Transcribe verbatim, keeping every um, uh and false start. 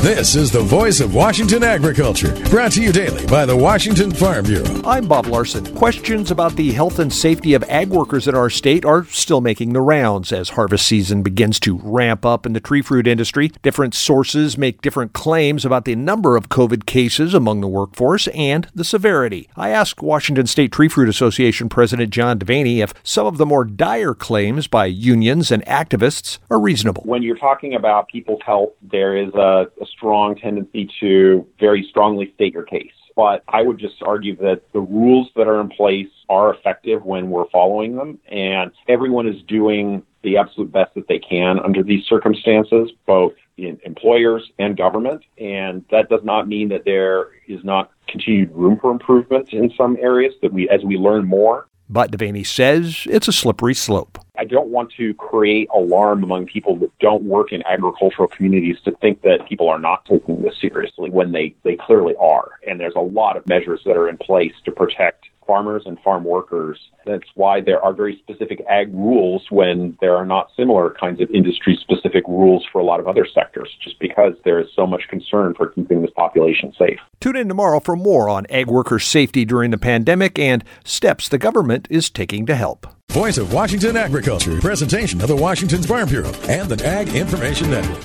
This is the voice of Washington agriculture, brought to you daily by the Washington Farm Bureau. I'm Bob Larson. Questions about the health and safety of ag workers in our state are still making the rounds as harvest season begins to ramp up in the tree fruit industry. Different sources make different claims about the number of COVID cases among the workforce and the severity. I asked Washington State Tree Fruit Association President John Devaney if some of the more dire claims by unions and activists are reasonable. When you're talking about people's health, there is a, a strong tendency to very strongly state your case. But I would just argue that the rules that are in place are effective when we're following them, and everyone is doing the absolute best that they can under these circumstances, both in employers and government. And that does not mean that there is not continued room for improvement in some areas that we, as we learn more. But Devaney says it's a slippery slope. I don't want to create alarm among people that don't work in agricultural communities to think that people are not taking this seriously when they, they clearly are. And there's a lot of measures that are in place to protect farmers and farm workers. That's why there are very specific ag rules when there are not similar kinds of industry-specific rules for a lot of other sectors, just because there is so much concern for keeping this population safe. Tune in tomorrow for more on ag worker safety during the pandemic and steps the government is taking to help. Voice of Washington Agriculture, presentation of the Washington Farm Bureau and the Ag Information Network.